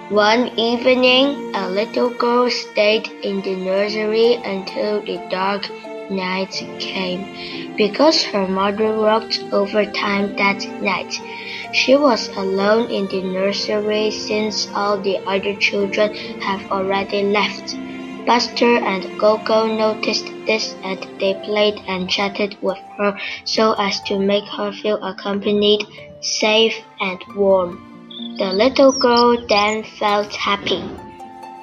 One evening, a little girl stayed in the nursery until the dark night came. Because her mother worked overtime that night, she was alone in the nursery since all the other children have already left. Buster and Coco noticed this and they played and chatted with her so as to make her feel accompanied, safe, and warm. The little girl then felt happy.